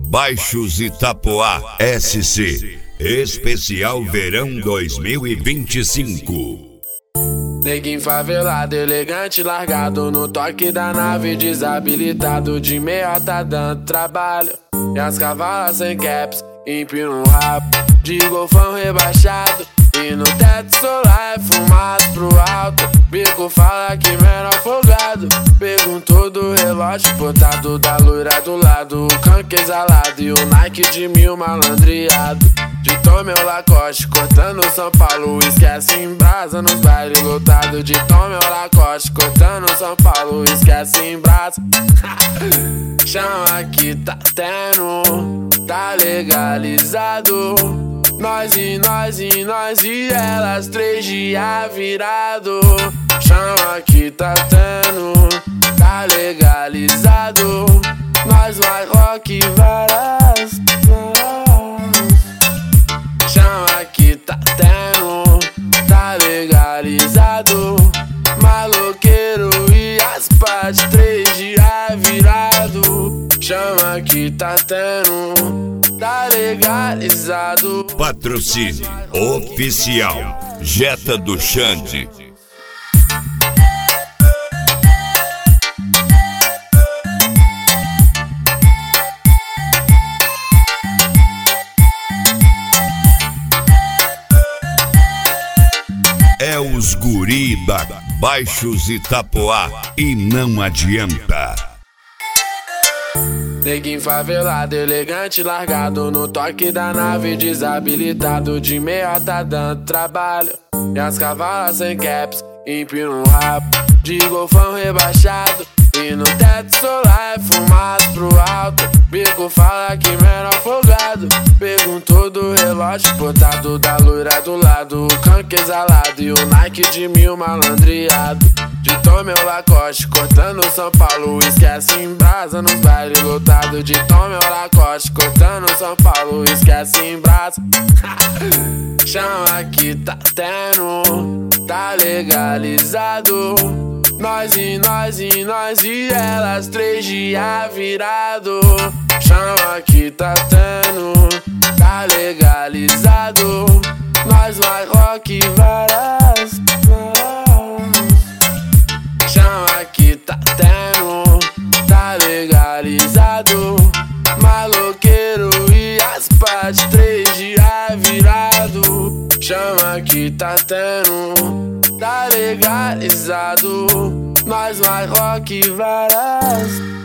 Baixos Itapoá SC Especial Verão 2025. Neguinho favelado, elegante, largado no toque da nave, desabilitado de meia tá dando trabalho. E as cavalas sem caps, empina um rabo de golfão rebaixado. E no teto solar é fumado pro alto. Bico fala que menor folgado. Perguntou do relógio portado da loira do lado. O canque exalado e o Nike de 1000 malandreado. De Tom meu Lacoste, cortando São Paulo. Esquece em brasa nos bailes lotados. De Tom meu Lacoste, cortando São Paulo. Esquece em brasa. Chama que tá tendo, tá legalizado. Nós e elas 3 dias virado. Chama que tá tendo, tá legalizado. Nós vai rock várias. Chama que tá tendo, tá legalizado. Maloqueiro e as partes 3 dias virado. Chama que tá tendo, tá legalizado. Patrocínio oficial Jetta do Xande. É os guri da Baixos Itapoá e não adianta. Neguinho favelado, elegante, largado no toque da nave, desabilitado de meia tá dando trabalho. E as cavalas sem caps, empina um rabo de golfão rebaixado. E no teto solar é fumado pro alto. Bico fala que menor folgado. Perguntou do relógio portado da loira do lado. O canque exalado e o Nike de 1000 malandreado. De Tom meu Lacoste, cortando São Paulo. Esquece em brasa nos bailes lotados. De Tom meu Lacoste, cortando São Paulo. Esquece em brasa. Chama que tá tendo, tá legalizado. Nós e elas 3 dias virado. Chama que tá tendo, tá legalizado. Nós vai rock várias. Chama que tá tendo, tá legalizado. Maloqueiro e as partes 3 dias virado. Chama que tá tendo, tá legalizado. Nós vai rock várias.